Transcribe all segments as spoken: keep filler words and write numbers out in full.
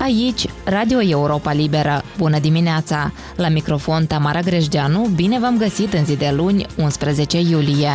Aici, Radio Europa Liberă. Bună dimineața! La microfon Tamara Grejdeanu, bine v-am găsit în zi de luni, unsprezece iulie.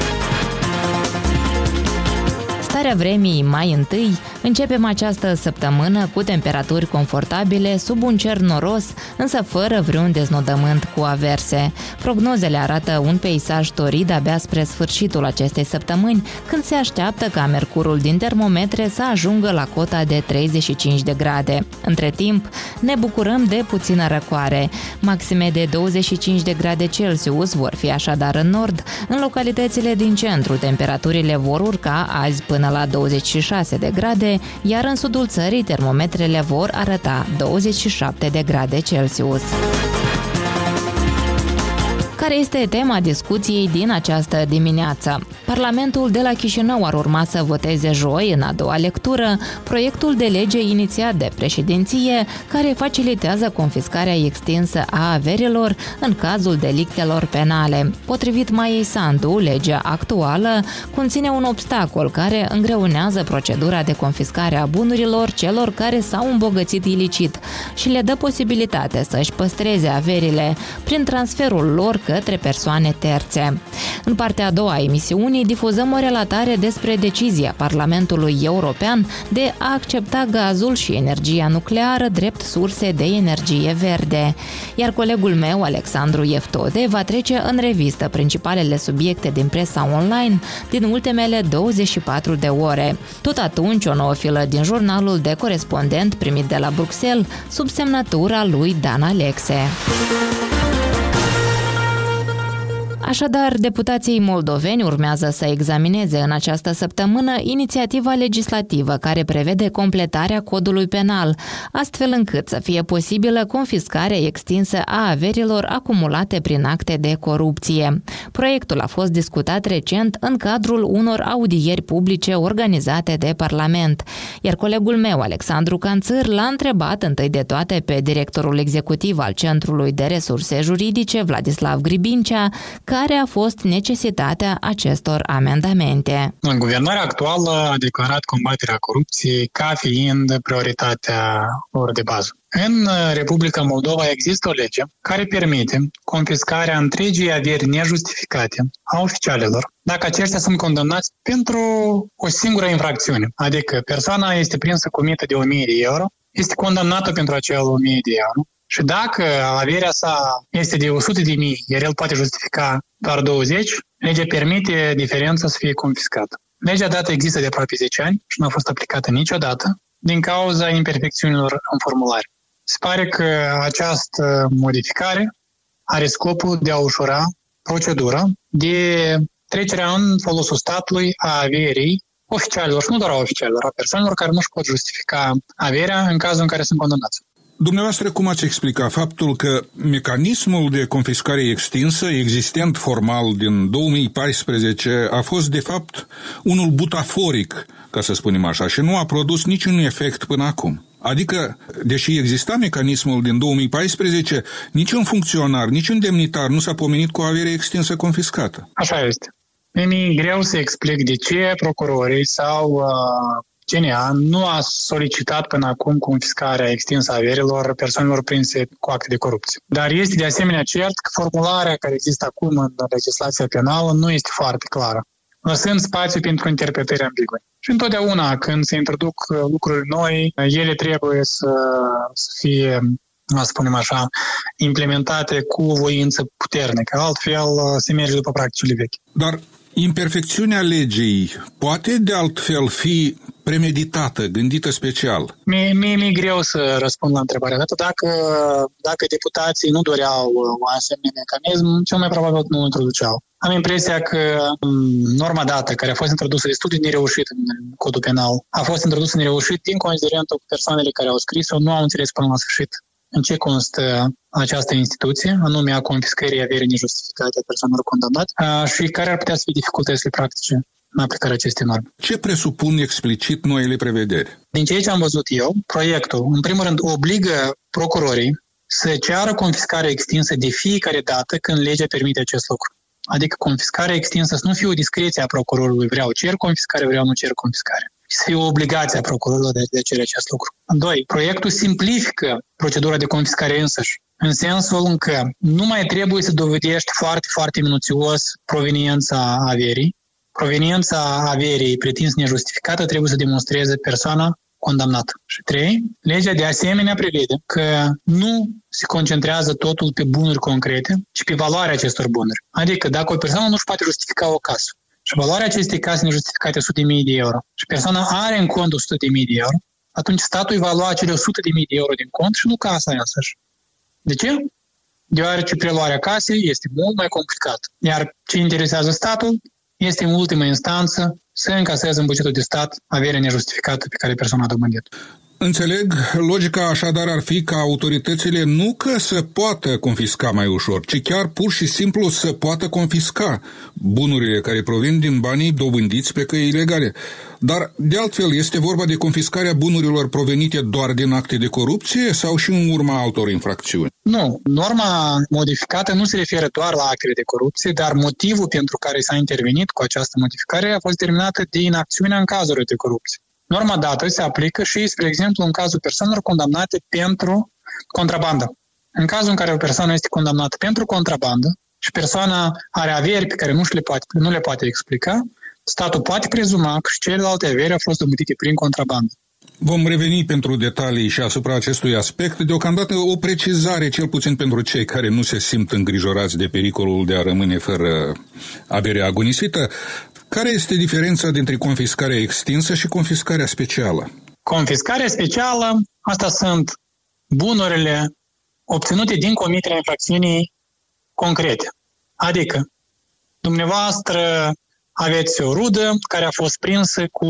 Starea vremii mai întâi, începem această săptămână cu temperaturi confortabile, sub un cer noros, însă fără vreun deznodământ cu averse. Prognozele arată un peisaj torid abia spre sfârșitul acestei săptămâni, când se așteaptă ca mercurul din termometre să ajungă la cota de treizeci și cinci de grade. Între timp, ne bucurăm de puțină răcoare. Maxime de douăzeci și cinci de grade Celsius vor fi așadar în nord. În localitățile din centru, temperaturile vor urca azi până la douăzeci și șase de grade, iar în sudul țării termometrele vor arăta douăzeci și șapte de grade Celsius. Care este tema discuției din această dimineață? Parlamentul de la Chișinău ar urma să voteze joi, în a doua lectură, proiectul de lege inițiat de președinție care facilitează confiscarea extinsă a averilor în cazul delictelor penale. Potrivit Maiei Sandu, legea actuală conține un obstacol care îngreunează procedura de confiscare a bunurilor celor care s-au îmbogățit ilicit și le dă posibilitate să-și păstreze averile prin transferul lor către persoane terțe. În partea a doua a emisiunii difuzăm o relatare despre decizia Parlamentului European de a accepta gazul și energia nucleară drept surse de energie verde. Iar colegul meu, Alexandru Eftode, va trece în revistă principalele subiecte din presa online din ultimele douăzeci și patru de ore. Tot atunci, o nouă filă din jurnalul de corespondent primit de la Bruxelles, sub semnătura lui Dan Alexe. Așadar, deputații moldoveni urmează să examineze în această săptămână inițiativa legislativă care prevede completarea codului penal, astfel încât să fie posibilă confiscarea extinsă a averilor acumulate prin acte de corupție. Proiectul a fost discutat recent în cadrul unor audieri publice organizate de Parlament, iar colegul meu, Alexandru Canțâr, l-a întrebat întâi de toate pe directorul executiv al Centrului de Resurse Juridice, Vladislav Gribincea, care a fost necesitatea acestor amendamente. Guvernarea actuală a declarat combaterea corupției ca fiind prioritatea lor de bază. În Republica Moldova există o lege care permite confiscarea întregii averi nejustificate a oficialilor dacă aceștia sunt condamnați pentru o singură infracțiune, adică persoana este prinsă cu mită de o mie de euro, este condamnată pentru acel o mie de euro. Și dacă averea sa este de o sută de mii, iar el poate justifica doar douăzeci, legea permite diferența să fie confiscată. Legea dată există de aproape zece ani și nu a fost aplicată niciodată din cauza imperfecțiunilor în formulare. Se pare că această modificare are scopul de a ușura procedura de trecerea în folosul statului a averii oficialilor și nu doar a oficialilor, a persoanelor care nu-și pot justifica averea în cazul în care sunt condamnați. Dumneavoastră, cum ați explica faptul că mecanismul de confiscare extinsă, existent formal din două mii paisprezece, a fost de fapt unul butaforic, ca să spunem așa, și nu a produs niciun efect până acum? Adică, deși exista mecanismul din două mii paisprezece, niciun funcționar, niciun demnitar nu s-a pomenit cu o avere extinsă confiscată. Așa este. Mi-e greu să explic de ce procurorii sau uh... C N A nu a solicitat până acum confiscarea extinsă a averilor persoanelor prinse cu acte de corupție. Dar este de asemenea cert că formularea care există acum în legislația penală nu este foarte clară, lăsând spațiu pentru interpretări ambigue. Și întotdeauna când se introduc lucruri noi, ele trebuie să, să fie, să spunem așa, implementate cu voință puternică. Altfel se merge după practicile vechi. Dar imperfecțiunea legii poate de altfel fi premeditată, gândită special? Mie mi-e greu să răspund la întrebarea dată. Dacă, dacă deputații nu doreau un asemenea mecanism, cel mai probabil nu îl introduceau. Am impresia că norma dată, care a fost introdusă destul de nereușit în codul penal, a fost introdusă nereușit din considerentul că persoanele care au scris-o nu au înțeles până la sfârșit în ce constă această instituție, anume a confiscării averii nejustificate a persoanelor condamnate și care ar putea să fie dificultățile practice în aplicarea acestei norme. Ce presupun explicit noile prevederi? Din ceea ce am văzut eu, proiectul, în primul rând, obligă procurorii să ceară confiscarea extinsă de fiecare dată când legea permite acest lucru. Adică confiscarea extinsă să nu fie o discreție a procurorului, vreau cer confiscare, vreau nu cer confiscare. și să fie o obligație a procurorilor de, de a cere acest lucru. Doi, proiectul simplifică procedura de confiscare însăși, în sensul în că nu mai trebuie să dovedești foarte, foarte minuțios proveniența averii. Proveniența averii pretins nejustificată trebuie să demonstreze persoana condamnată. Și trei, legea de asemenea prevede că nu se concentrează totul pe bunuri concrete, ci pe valoarea acestor bunuri. Adică dacă o persoană nu își poate justifica o casă și valoarea acestei case nejustificate o sută de mii de euro și persoana are în cont o sută de mii de euro, atunci statul îi va lua acele o sută de mii de euro din cont și nu casa însăși. De ce? Deoarece preluarea casei este mult mai complicată. Iar ce interesează statul este în ultimă instanță să încaseze în bugetul de stat averea nejustificată pe care persoana a dobândit. Înțeleg, logica așadar ar fi ca autoritățile nu că să poată confisca mai ușor, ci chiar pur și simplu să poată confisca bunurile care provin din banii dobândiți pe căi ilegale. Dar, de altfel, este vorba de confiscarea bunurilor provenite doar din acte de corupție sau și în urma altor infracțiuni? Nu, norma modificată nu se referă doar la actele de corupție, dar motivul pentru care s-a intervenit cu această modificare a fost determinată de inacțiunea în cazuri de corupție. Norma dată se aplică și, spre exemplu, în cazul persoanelor condamnate pentru contrabandă. În cazul în care o persoană este condamnată pentru contrabandă și persoana are averi pe care nu le poate, nu le poate explica, statul poate prezuma că și celelalte averi au fost dobândite prin contrabandă. Vom reveni pentru detalii și asupra acestui aspect. Deocamdată o precizare, cel puțin pentru cei care nu se simt îngrijorați de pericolul de a rămâne fără avere agonisită. Care este diferența dintre confiscarea extinsă și confiscarea specială? Confiscarea specială, asta sunt bunurile obținute din comiterea infracțiunii concrete. Adică, dumneavoastră aveți o rudă care a fost prinsă cu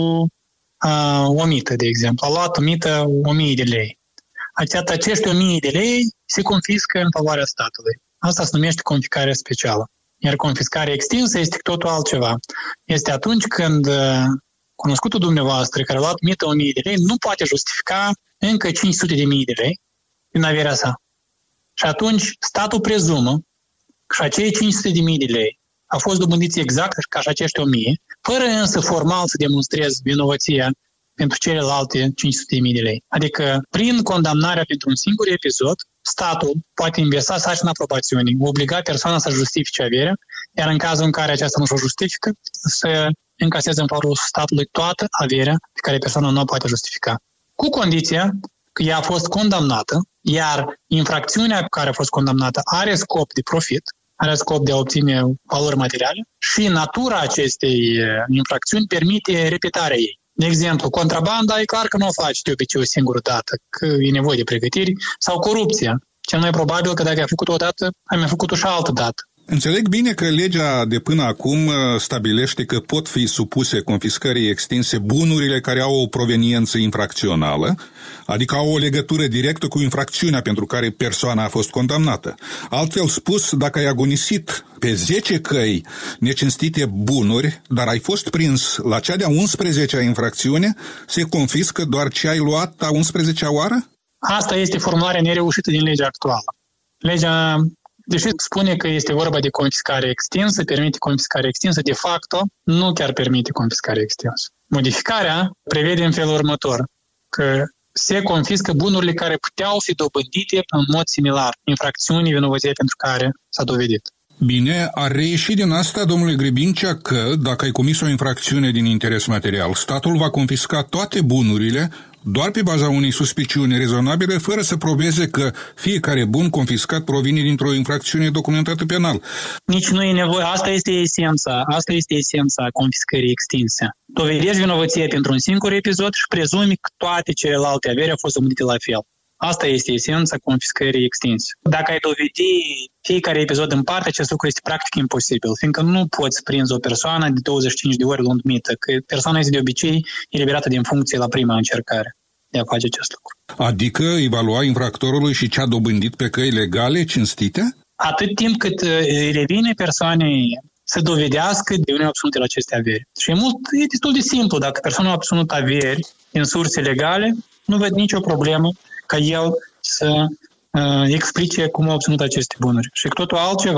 uh, o mită, de exemplu. A luat o mită o mie de lei. Acești o mie de lei se confiscă în favoarea statului. Asta se numește confiscarea specială. Iar confiscarea extinsă este totul altceva. Este atunci când cunoscutul dumneavoastră care a luat mită o mie de lei nu poate justifica încă cinci sute de mii de lei din averea sa. Și atunci statul prezumă că și acei cinci sute de mii de lei au fost dobândiți exact ca și acești o mie, fără însă formal să demonstreze vinovăția pentru celelalte cinci sute de mii de lei. Adică, prin condamnarea pentru un singur episod, statul poate inversa sarcina probațiunii, obliga persoana să justifice averea, iar în cazul în care aceasta nu și-o justifică, să încaseze în favorul statului toată averea pe care persoana nu o poate justifica. Cu condiția că ea a fost condamnată, iar infracțiunea pe care a fost condamnată are scop de profit, are scop de a obține valori materiale și natura acestei infracțiuni permite repetarea ei. De exemplu, contrabanda e clar că nu o faci de obicei o singură dată, că e nevoie de pregătiri, sau corupția. Cel mai probabil că dacă ai făcut-o o dată, ai mai făcut-o și altă dată. Înțeleg bine că legea de până acum stabilește că pot fi supuse confiscării extinse bunurile care au o proveniență infracțională, adică au o legătură directă cu infracțiunea pentru care persoana a fost condamnată. Altfel spus, dacă ai agonisit pe zece căi necinstite bunuri, dar ai fost prins la cea de-a unsprezecea infracțiune, se confiscă doar ce ai luat a unsprezecea oară? Asta este formularea nereușită din legea actuală. Legea, deși spune că este vorba de confiscare extinsă, permite confiscare extinsă, de facto nu chiar permite confiscare extinsă. Modificarea prevede în felul următor, că se confiscă bunurile care puteau fi dobândite în mod similar, infracțiunii, vinovăție pentru care s-a dovedit. Bine, ar reieși din asta, domnule Grebincea, că dacă ai comis o infracțiune din interes material, statul va confisca toate bunurile doar pe baza unei suspiciuni rezonabile, fără să probeze că fiecare bun confiscat provine dintr-o infracțiune documentată penal. Nici nu e nevoie. Asta este esența. Asta este esența confiscării extinse. Dovedești vinovăție pentru un singur episod și prezumi că toate celelalte averi au fost dobândite la fel. Asta este esența confiscării extinse. Dacă ai dovedi fiecare episod în parte, acest lucru este practic imposibil, fiindcă nu poți prinzi o persoană de douăzeci și cinci de ori luând mită, că persoana este de obicei eliberată din funcție la prima încercare de a face acest lucru. Adică evalua infractorului și ce-a dobândit pe căi legale, cinstite? Atât timp cât îi revine persoanei să dovedească de unde a obținut la aceste averi. Și e, mult, e destul de simplu. Dacă persoana a obținut averi din surse legale, nu văd nicio problemă ca el să uh, explice cum a obținut aceste bunuri. Și totul altceva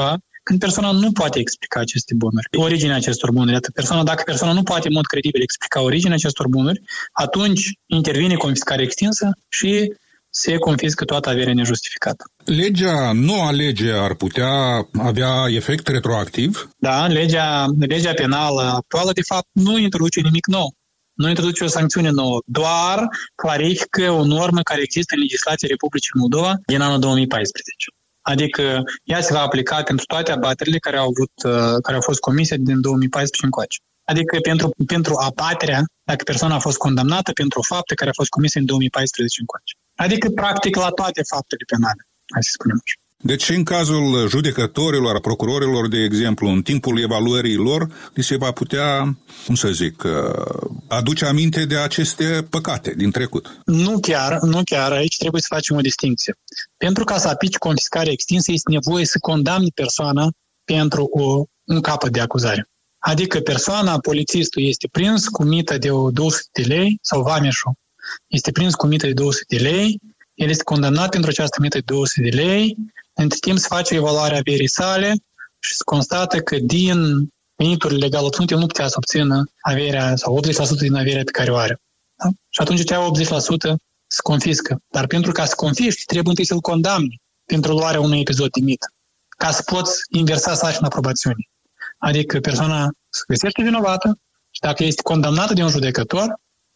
când persoana nu poate explica aceste bunuri, originea acestor bunuri. Persoana, dacă persoana nu poate în mod credibil explica originea acestor bunuri, atunci intervine confiscarea extinsă și se confiscă toată averea nejustificată. Legea, noua lege ar putea avea efect retroactiv? Da, legea, legea penală actuală, de fapt, nu introduce nimic nou. Nu introduce o sancțiune nouă, doar clarifică o normă care există în legislația Republicii Moldova din anul două mii paisprezece. Adică ea se va aplica pentru toate abaterile care au, avut, care au fost comise din două mii paisprezece încoace. Adică pentru, pentru abaterea, dacă persoana a fost condamnată pentru fapte care au fost comise în două mii paisprezece încoace. Adică, practic, la toate faptele penale, hai să spunem așa. Deci, în cazul judecătorilor, a procurorilor, de exemplu, în timpul evaluării lor, li se va putea, cum să zic, aduce aminte de aceste păcate din trecut. Nu chiar, nu chiar. Aici trebuie să facem o distinție. Pentru ca să aplici confiscarea extinsă, este nevoie să condamni persoana pentru o, un capăt de acuzare. Adică persoana, polițistul, este prins cu mită de două sute de lei, sau vameșul este prins cu mită de două sute de lei, el este condamnat pentru această mită de două sute de lei, între timp se face evaluarea averii sale și se constată că din veniturile legal obținute el nu putea să obțină averea sau optzeci la sută din averea pe care o are. Da? Și atunci cea optzeci la sută se confiscă. Dar pentru ca să confiști, trebuie întâi să-l condamni pentru luarea unui episod de mită, ca să poți inversa sarcina probațiunii. Adică persoana se găsește vinovată și dacă este condamnată de un judecător,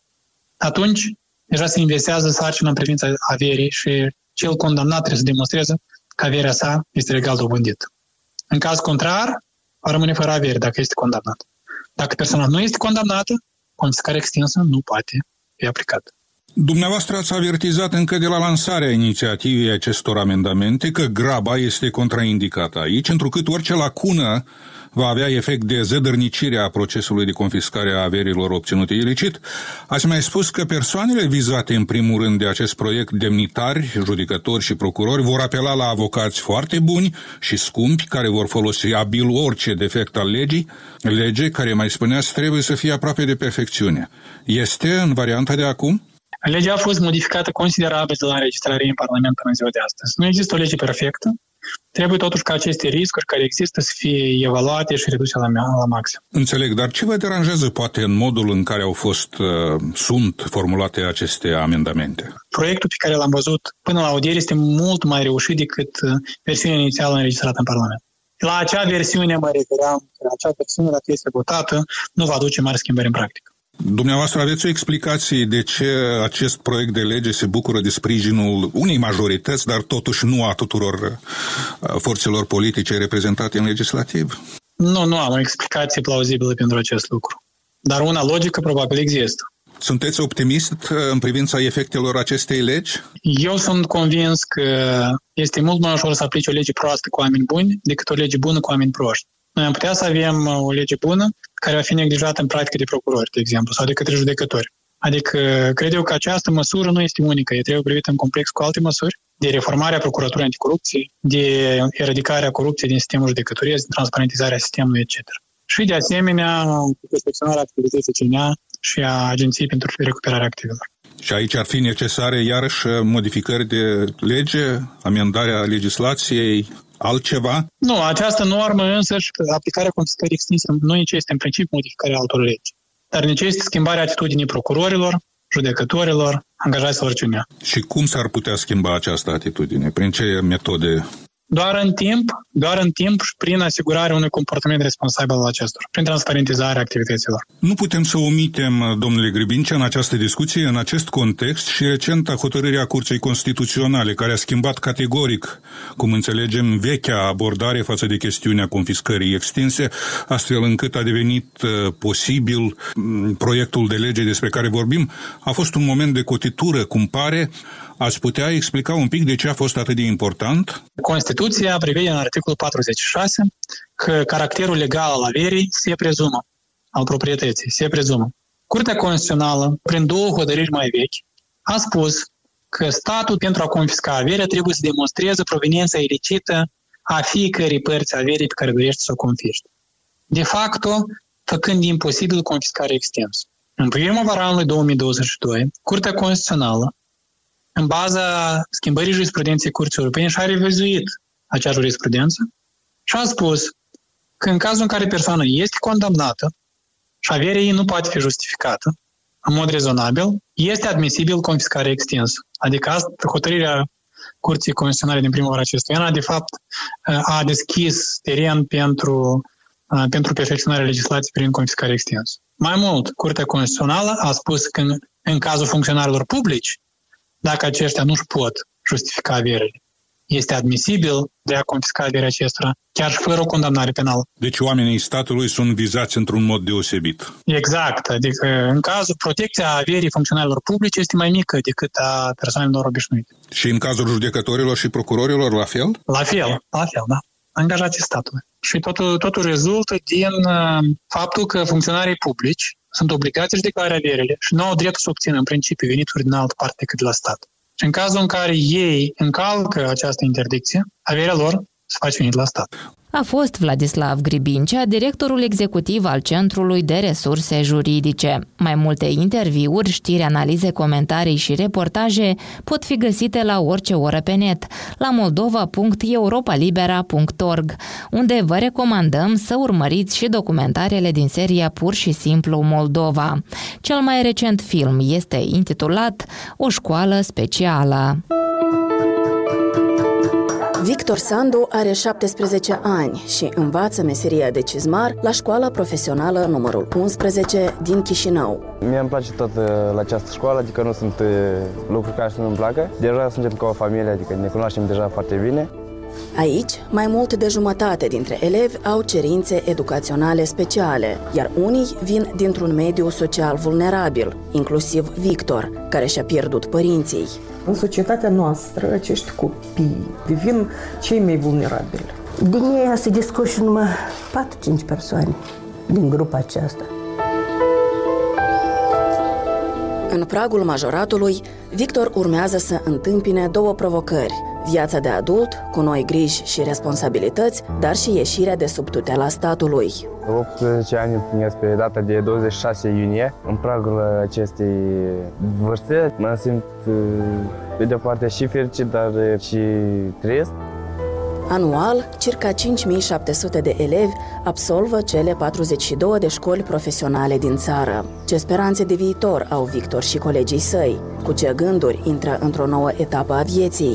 atunci deja se inversează sarcina în privința averii și cel condamnat trebuie să demonstreze că averea sa este legal dobândită. În caz contrar, va rămâne fără avere dacă este condamnat. Dacă persoana nu este condamnată, confiscarea extinsă nu poate fi aplicată. Dumneavoastră ați avertizat încă de la lansarea inițiativei acestor amendamente că graba este contraindicată aici, întrucât orice lacună va avea efect de zădărnicire a procesului de confiscare a averilor obținute ilicit. Ați mai spus că persoanele vizate în primul rând de acest proiect, demnitari, judecători și procurori, vor apela la avocați foarte buni și scumpi, care vor folosi abil orice defect al legii, lege care, mai spuneați, trebuie să fie aproape de perfecțiune. Este în varianta de acum? Legea a fost modificată considerabil de la înregistrare în Parlament până în ziua de astăzi. Nu există o lege perfectă. Trebuie totuși ca aceste riscuri care există să fie evaluate și reduse la, la maxim. Înțeleg, dar ce vă deranjează poate în modul în care au fost, uh, sunt formulate aceste amendamente? Proiectul pe care l-am văzut până la audiere este mult mai reușit decât versiunea inițială înregistrată în Parlament. La acea versiune mă refeream, la acea versiune, dacă este votată, nu va aduce mari schimbări în practică. Dumneavoastră aveți o explicație de ce acest proiect de lege se bucură de sprijinul unei majorități, dar totuși nu a tuturor forțelor politice reprezentate în legislativ? Nu, nu am o explicație plauzibilă pentru acest lucru. Dar una logică probabil există. Sunteți optimist în privința efectelor acestei legi? Eu sunt convins că este mult mai ușor să aplici o lege proastă cu oameni buni decât o lege bună cu oameni proști. Noi am putea să avem o lege bună care va fi neglijată în practică de procurori, de exemplu, sau de către judecători. Adică, cred eu că această măsură nu este unică, ea trebuie privită în complex cu alte măsuri, de reformarea procuraturii anticorupție, de eradicarea corupției din sistemul judecătoresc, de transparentizarea sistemului, et cetera. Și, de asemenea, perfecționarea activității C N A și a Agenției pentru Recuperarea Activelor. Și aici ar fi necesare, iarăși, modificări de lege, amendarea legislației, altceva? Nu, această normă însă și aplicarea confiscării extinse nu necesită în principiu modificarea altor legi, dar necesită schimbarea atitudinii procurorilor, judecătorilor, angajaților C N A. Și cum s-ar putea schimba această atitudine? Prin ce metode? Doar în timp, doar în timp și prin asigurarea unui comportament responsabil al acestor, prin transparentizarea activităților. Nu putem să omitem, domnule Gribincea, în această discuție, în acest context și recenta hotărârea Curții Constituționale, care a schimbat categoric, cum înțelegem, vechea abordare față de chestiunea confiscării extinse, astfel încât a devenit uh, posibil m- proiectul de lege despre care vorbim. A fost un moment de cotitură, cum pare. Ați putea explica un pic de ce a fost atât de important? Constituția prevede în articolul patruzeci și șase că caracterul legal al averii se prezumă, al proprietății, se prezumă. Curtea Constituțională, prin două hotărâri mai vechi, a spus că statul pentru a confisca averea trebuie să demonstreze proveniența ilicită a fiecărei părți averii pe care dorește să o confiște. De facto, făcând imposibil confiscarea extinsă. În primăvara anului două mii douăzeci și doi, Curtea Constituțională, în baza schimbării jurisprudenței Curții Europene, și-a revizuit acea jurisprudență și a spus că în cazul în care persoana este condamnată și averea ei nu poate fi justificată în mod rezonabil, este admisibil confiscarea extinsă. Adică asta, hotărârea Curții Constituționale din primăvara acestui an, de fapt, a deschis teren pentru, pentru perfecționarea legislației prin confiscare extinsă. Mai mult, Curtea Constituțională a spus că în, în cazul funcționarilor publici, dacă aceștia nu-și pot justifica averile, este admisibil de a confisca averea acestora, chiar și fără o condamnare penală. Deci oamenii statului sunt vizați într-un mod deosebit. Exact. Adică, în cazul protecția averii funcționarilor publice este mai mică decât a persoanelor obișnuite. Și în cazul judecătorilor și procurorilor, la fel? La fel, la fel, da. Angajații statului. Și totul, totul rezultă din uh, faptul că funcționarii publici sunt obligați să declare averile și nu au dreptul să obțină în principiu venituri din altă parte decât de la stat. Și în cazul în care ei încalcă această interdicție, averea lor se face venit la stat. A fost Vladislav Gribincea, directorul executiv al Centrului de Resurse Juridice. Mai multe interviuri, știri, analize, comentarii și reportaje pot fi găsite la orice oră pe net, la moldova punct europalibera punct org, unde vă recomandăm să urmăriți și documentarele din seria Pur și simplu Moldova. Cel mai recent film este intitulat O școală specială. Victor Sandu are șaptesprezece ani și învață meseria de cizmar la școala profesională numărul unsprezece din Chișinău. Mie îmi place tot la această școală, adică nu sunt lucruri care să nu-mi placă. Deja suntem ca o familie, adică ne cunoaștem deja foarte bine. Aici, mai mult de jumătate dintre elevi au cerințe educaționale speciale, iar unii vin dintr-un mediu social vulnerabil, inclusiv Victor, care și-a pierdut părinții. În societatea noastră, acești copii devin cei mai vulnerabili. Din ei se descoși numai patru-cinci persoane din grupa aceasta. În pragul majoratului, Victor urmează să întâmpine două provocări: viața de adult, cu noi griji și responsabilități, dar și ieșirea de sub tutela statului. optsprezece ani împlinesc pe data de douăzeci și șase iunie. În pragul acestei vârste mă simt pe de-o parte și fericit, dar și trist. Anual, circa cinci mii șapte sute de elevi absolvă cele patruzeci și două de școli profesionale din țară. Ce speranțe de viitor au Victor și colegii săi? Cu ce gânduri intră într-o nouă etapă a vieții?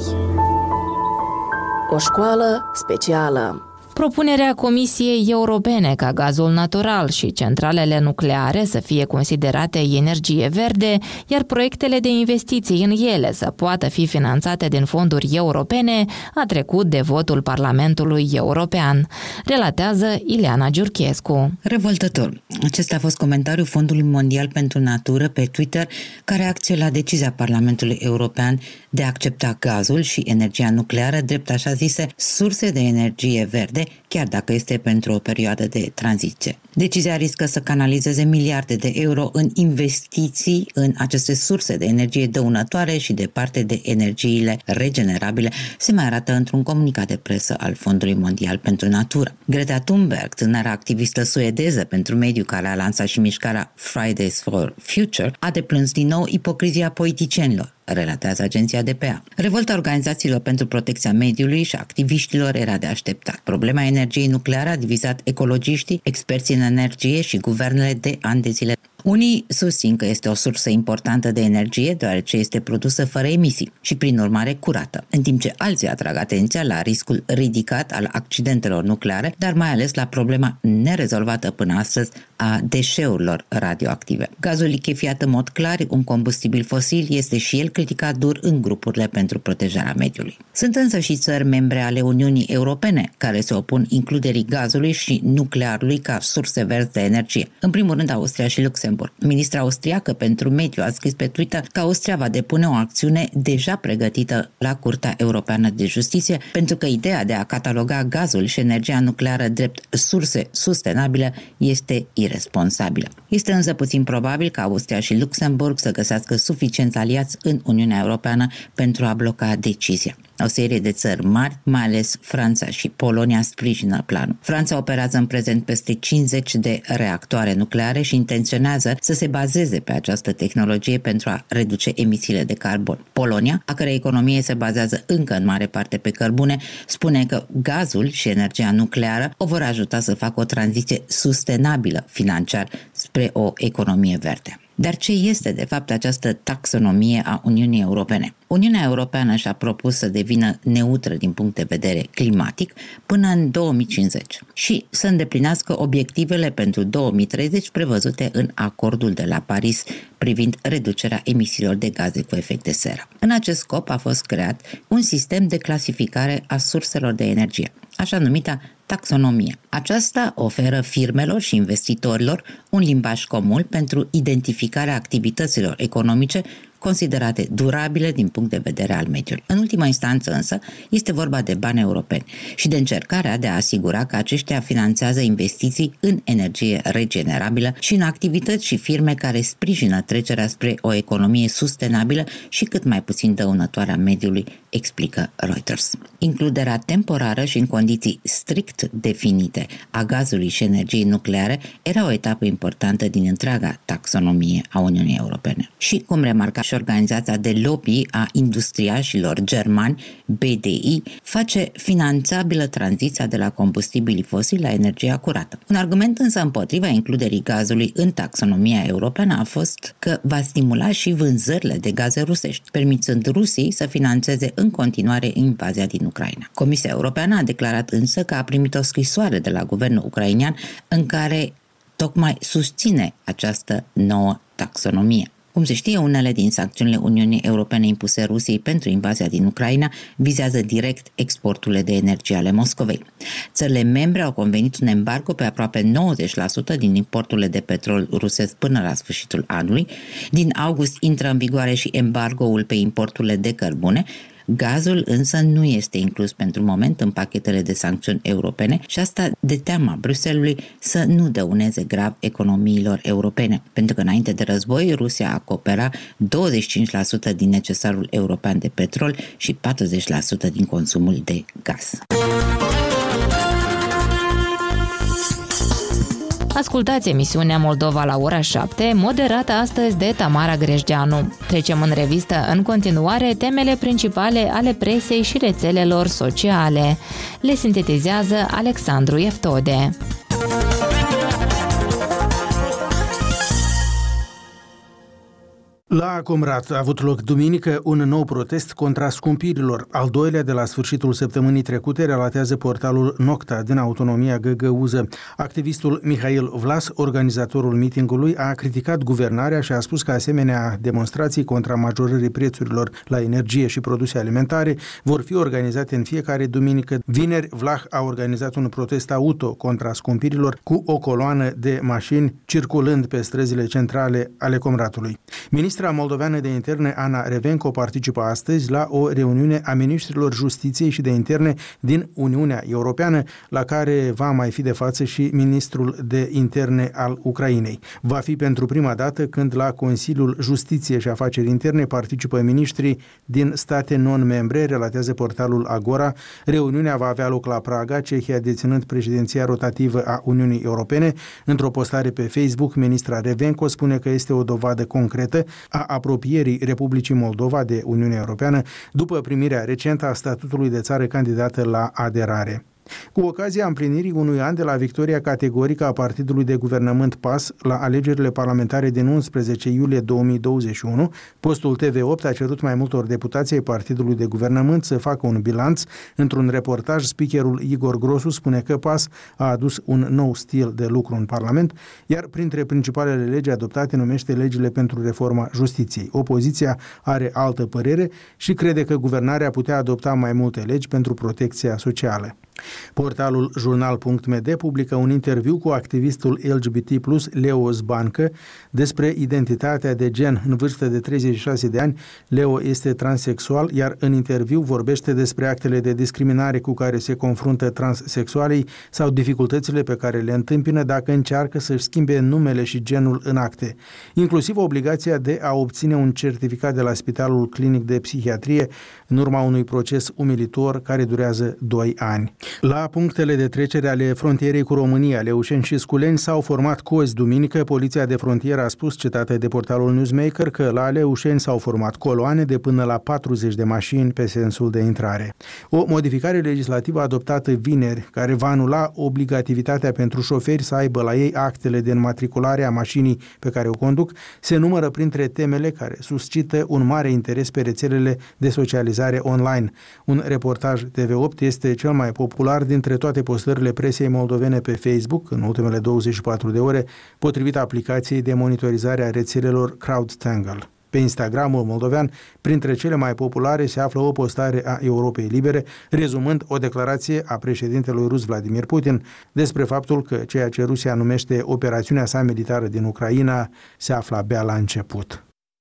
O școală specială. Propunerea Comisiei Europene ca gazul natural și centralele nucleare să fie considerate energie verde, iar proiectele de investiții în ele să poată fi finanțate din fonduri europene, a trecut de votul Parlamentului European, relatează Ileana Giurchescu. Revoltător. Acesta a fost comentariul Fondului Mondial pentru Natură pe Twitter, care reacție la decizia Parlamentului European de a accepta gazul și energia nucleară drept așa zise surse de energie verde, chiar dacă este pentru o perioadă de tranziție. Decizia riscă să canalizeze miliarde de euro în investiții în aceste surse de energie dăunătoare și departe de energiile regenerabile, se mai arată într-un comunicat de presă al Fondului Mondial pentru Natură. Greta Thunberg, tânăra activistă suedeză pentru mediu care a lansat și mișcarea Fridays for Future, a deplâns din nou ipocrizia politicienilor, relatează agenția D P A. Revolta organizațiilor pentru protecția mediului și activiștilor era de așteptat. Problema energiei nucleare a divizat ecologiștii, experții în energie și guvernele de ani de zile. Unii susțin că este o sursă importantă de energie, deoarece este produsă fără emisii și, prin urmare, curată, în timp ce alții atrag atenția la riscul ridicat al accidentelor nucleare, dar mai ales la problema nerezolvată până astăzi a deșeurilor radioactive. Gazul lichefiat în mod clar, un combustibil fosil, este și el criticat dur în grupurile pentru protejarea mediului. Sunt însă și țări membre ale Uniunii Europene care se opun includerii gazului și nuclearului ca surse verzi de energie. În primul rând, Austria și Luxemburg. Ministra austriacă pentru mediu a scris pe Twitter că Austria va depune o acțiune deja pregătită la Curtea Europeană de Justiție, pentru că ideea de a cataloga gazul și energia nucleară drept surse sustenabile este iresponsabilă. Este însă puțin probabil ca Austria și Luxemburg să găsească suficienți aliați în Uniunea Europeană pentru a bloca decizia. O serie de țări mari, mai ales Franța și Polonia, sprijină planul. Franța operează în prezent peste cincizeci de reactoare nucleare și intenționează să se bazeze pe această tehnologie pentru a reduce emisiile de carbon. Polonia, a cărei economie se bazează încă în mare parte pe cărbune, spune că gazul și energia nucleară o vor ajuta să facă o tranziție sustenabilă financiar spre o economie verde. Dar ce este, de fapt, această taxonomie a Uniunii Europene? Uniunea Europeană și-a propus să devină neutră din punct de vedere climatic până în două mii cincizeci și să îndeplinească obiectivele pentru două mii treizeci prevăzute în acordul de la Paris privind reducerea emisiilor de gaze cu efect de seră. În acest scop a fost creat un sistem de clasificare a surselor de energie, așa numita taxonomie. Aceasta oferă firmelor și investitorilor un limbaj comun pentru identificarea activităților economice considerate durabile din punct de vedere al mediului. În ultima instanță însă este vorba de bani europeni și de încercarea de a asigura că aceștia finanțează investiții în energie regenerabilă și în activități și firme care sprijină trecerea spre o economie sustenabilă și cât mai puțin dăunătoare a mediului, explică Reuters. Includerea temporară și în condiții strict definite a gazului și energiei nucleare era o etapă importantă din întreaga taxonomie a Uniunii Europene. Și, cum remarca și organizația de lobby a industriașilor germani, B D I, face finanțabilă tranziția de la combustibilii fosili la energia curată. Un argument însă împotriva includerii gazului în taxonomia europeană a fost că va stimula și vânzările de gaze rusești, permițând Rusiei să finanțeze în continuare invazia din Ucraina. Comisia Europeană a declarat însă că a primit o scrisoare de la guvernul ucrainean în care tocmai susține această nouă taxonomie. Cum se știe, unele din sancțiunile Uniunii Europene impuse Rusiei pentru invazia din Ucraina vizează direct exporturile de energie ale Moscovei. Țările membre au convenit un embargo pe aproape nouăzeci la sută din importurile de petrol rusesc până la sfârșitul anului. Din august intră în vigoare și embargoul pe importurile de cărbune. Gazul însă nu este inclus pentru moment în pachetele de sancțiuni europene și asta de teama Bruxellesului să nu dăuneze grav economiilor europene, pentru că înainte de război Rusia acopera douăzeci și cinci la sută din necesarul european de petrol și patruzeci la sută din consumul de gaz. Ascultați emisiunea Moldova la ora șapte, moderată astăzi de Tamara Grejdeanu. Trecem în revistă în continuare temele principale ale presei și rețelelor sociale. Le sintetizează Alexandru Eftode. La Comrat a avut loc duminică un nou protest contra scumpirilor. Al doilea de la sfârșitul săptămânii trecute, relatează portalul Nocta din Autonomia Găgăuză. Activistul Mihail Vlas, organizatorul mitingului, a criticat guvernarea și a spus că asemenea demonstrații contra majorării prețurilor la energie și produse alimentare vor fi organizate în fiecare duminică. Vineri, Vlah a organizat un protest auto contra scumpirilor cu o coloană de mașini circulând pe străzile centrale ale Comratului. Ministra moldoveană de interne Ana Revenco participă astăzi la o reuniune a ministrilor justiției și de interne din Uniunea Europeană, la care va mai fi de față și ministrul de interne al Ucrainei. Va fi pentru prima dată când la Consiliul Justiție și Afaceri Interne participă ministrii din state non-membre, relatează portalul Agora. Reuniunea va avea loc la Praga, Cehia deținând președinția rotativă a Uniunii Europene. Într-o postare pe Facebook, ministra Revenco spune că este o dovadă concretă a apropierii Republicii Moldova de Uniunea Europeană după primirea recentă a statutului de țară candidată la aderare. Cu ocazia împlinirii unui an de la victoria categorică a partidului de guvernământ P A S la alegerile parlamentare din unsprezece iulie două mii douăzeci și unu, postul T V opt a cerut mai multor deputații ai partidului de guvernământ să facă un bilanț. Într-un reportaj, speakerul Igor Grosu spune că P A S a adus un nou stil de lucru în Parlament, iar printre principalele legi adoptate numește legile pentru reforma justiției. Opoziția are altă părere și crede că guvernarea putea adopta mai multe legi pentru protecția socială. Portalul jurnal punct m d publică un interviu cu activistul L G B T plus, Leo Zbancă, despre identitatea de gen. În vârstă de treizeci și șase de ani, Leo este transexual, iar în interviu vorbește despre actele de discriminare cu care se confruntă transsexualii sau dificultățile pe care le întâmpină dacă încearcă să-și schimbe numele și genul în acte, inclusiv obligația de a obține un certificat de la Spitalul Clinic de Psihiatrie în urma unui proces umilitor care durează doi ani. La punctele de trecere ale frontierei cu România, Leușeni și Sculeni, s-au format cozi duminică. Poliția de frontieră a spus, citată de portalul Newsmaker, că la Leușeni s-au format coloane de până la patruzeci de mașini pe sensul de intrare. O modificare legislativă adoptată vineri, care va anula obligativitatea pentru șoferi să aibă la ei actele de înmatriculare a mașinii pe care o conduc, se numără printre temele care suscită un mare interes pe rețelele de socializare online. Un reportaj T V opt este cel mai popular dintre toate postările presei moldovene pe Facebook în ultimele douăzeci și patru de ore, potrivit aplicației de monitorizare a rețelelor CrowdTangle. Pe Instagramul moldovean, printre cele mai populare, se află o postare a Europei Libere, rezumând o declarație a președintelui rus Vladimir Putin despre faptul că ceea ce Rusia numește operațiunea sa militară din Ucraina se află abia la început.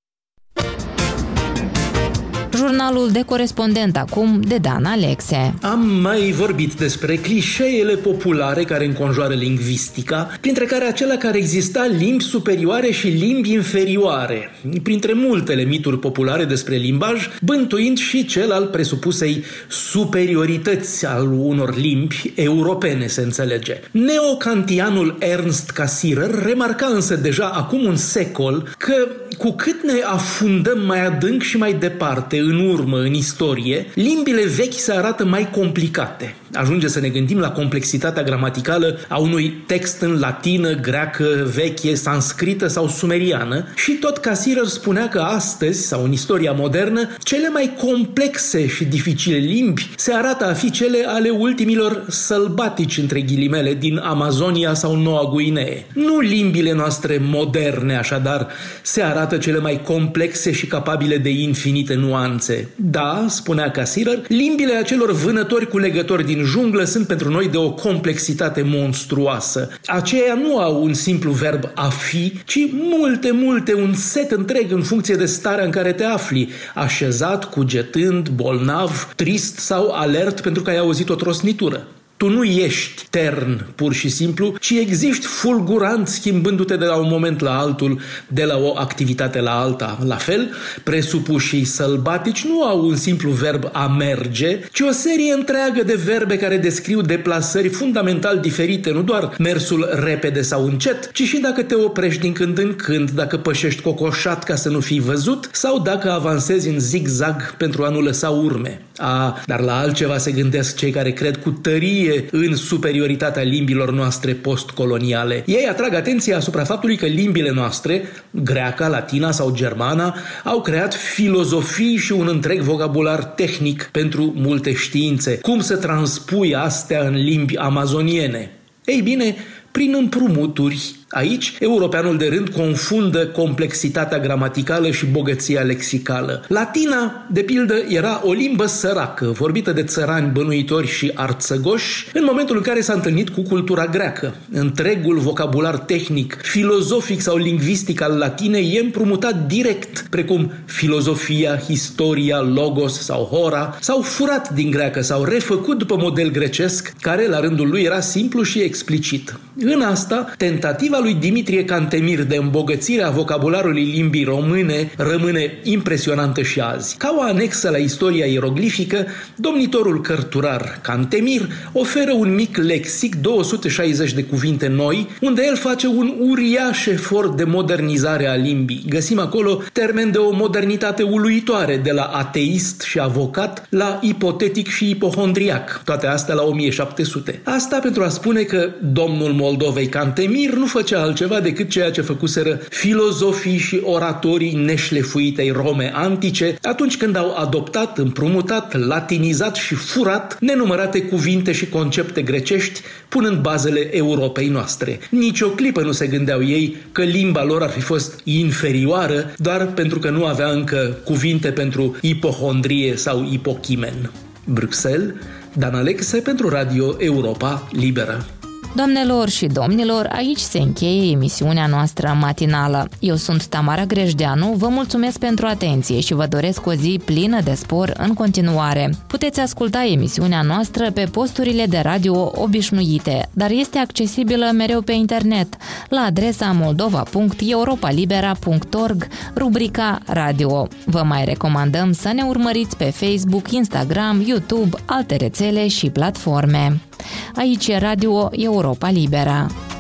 Jurnalul de corespondent acum de Dan Alexe. Am mai vorbit despre clișeele populare care înconjoară lingvistica, printre care acela care exista limbi superioare și limbi inferioare, printre multele mituri populare despre limbaj, bântuind și cel al presupusei superiorități al unor limbi europene, se înțelege. Neocantianul Ernst Cassirer remarca însă deja acum un secol că cu cât ne afundăm mai adânc și mai departe în urmă, în istorie, limbile vechi se arată mai complicate. Ajunge să ne gândim la complexitatea gramaticală a unui text în latină, greacă, veche, sanscrită sau sumeriană și tot Cassirer spunea că astăzi, sau în istoria modernă, cele mai complexe și dificile limbi se arată a fi cele ale ultimilor sălbatici, între ghilimele, din Amazonia sau Noua Guinee. Nu limbile noastre moderne, așadar, se arată cele mai complexe și capabile de infinite nuanțe. Da, spunea Cassirer, limbile acelor vânători cu legători din junglă sunt pentru noi de o complexitate monstruoasă. Aceia nu au un simplu verb a fi, ci multe, multe, un set întreg în funcție de starea în care te afli, așezat, cugetând, bolnav, trist sau alert pentru că ai auzit o trosnitură. Tu nu ești tern, pur și simplu, ci existi fulgurant, schimbându-te de la un moment la altul, de la o activitate la alta. La fel, presupușii sălbatici nu au un simplu verb a merge, ci o serie întreagă de verbe care descriu deplasări fundamental diferite, nu doar mersul repede sau încet, ci și dacă te oprești din când în când, dacă pășești cocoșat ca să nu fii văzut, sau dacă avansezi în zigzag pentru a nu lăsa urme. A, dar la altceva se gândesc cei care cred cu tărie în superioritatea limbilor noastre postcoloniale. Ei atrag atenția asupra faptului că limbile noastre, greaca, latina sau germana, au creat filozofii și un întreg vocabular tehnic pentru multe științe. Cum să transpui astea în limbi amazoniene? Ei bine, prin împrumuturi. Aici, europeanul de rând confundă complexitatea gramaticală și bogăția lexicală. Latina, de pildă, era o limbă săracă, vorbită de țărani bănuitori și arțăgoși, în momentul în care s-a întâlnit cu cultura greacă. Întregul vocabular tehnic, filozofic sau lingvistic al latinei e împrumutat direct, precum filozofia, istoria, logos sau hora, sau furat din greacă sau refăcut după model grecesc, care la rândul lui era simplu și explicit. În asta, tentativa lui Dimitrie Cantemir de îmbogățire a vocabularului limbii române rămâne impresionantă și azi. Ca o anexă la istoria ieroglifică, domnitorul cărturar Cantemir oferă un mic lexic, două sute șaizeci de cuvinte noi, unde el face un uriaș efort de modernizare a limbii. Găsim acolo termeni de o modernitate uluitoare, de la ateist și avocat la ipotetic și ipohondriac, toate astea la o mie șapte sute. Asta pentru a spune că domnul Moldovei Cantemir nu făcea altceva decât ceea ce făcuseră filozofii și oratorii neșlefuitei Rome antice atunci când au adoptat, împrumutat, latinizat și furat nenumărate cuvinte și concepte grecești, punând bazele Europei noastre. Nici o clipă nu se gândeau ei că limba lor ar fi fost inferioară doar pentru că nu avea încă cuvinte pentru ipohondrie sau ipochimen. Bruxelles, douăzeci și șase februarie două mii douăzeci și unu. Dan Alexe pentru Radio Europa Liberă. Doamnelor și domnilor, aici se încheie emisiunea noastră matinală. Eu sunt Tamara Grejdeanu, vă mulțumesc pentru atenție și vă doresc o zi plină de spor în continuare. Puteți asculta emisiunea noastră pe posturile de radio obișnuite, dar este accesibilă mereu pe internet, la adresa moldova punct europa libera punct org, rubrica Radio. Vă mai recomandăm să ne urmăriți pe Facebook, Instagram, YouTube, alte rețele și platforme. Aici e Radio Europa Libera.